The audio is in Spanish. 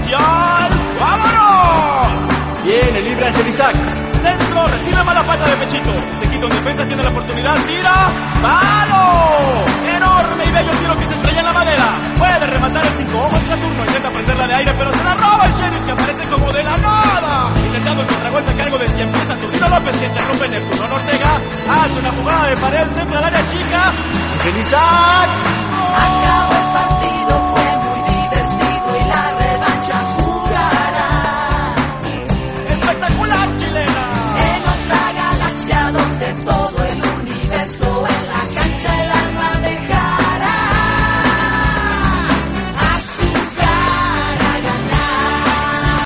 especial. ¡Vámonos! Viene libre Ángel Isaac. Centro, recibe mala pata de Pechito. Se quita un defensa, tiene la oportunidad, tira. ¡Palo! Enorme y bello tiro que se estrella en la madera. Puede rematar el 5 ojos de Saturno. Intenta prenderla de aire, pero se la roba el Sheriff, que aparece como de la nada. Intentando el contragolpe a cargo de Siempre Saturnino López, que interrumpe Neptuno Ortega. Hace una jugada de pared, centro al área chica. Ángel Isaac. Acabó.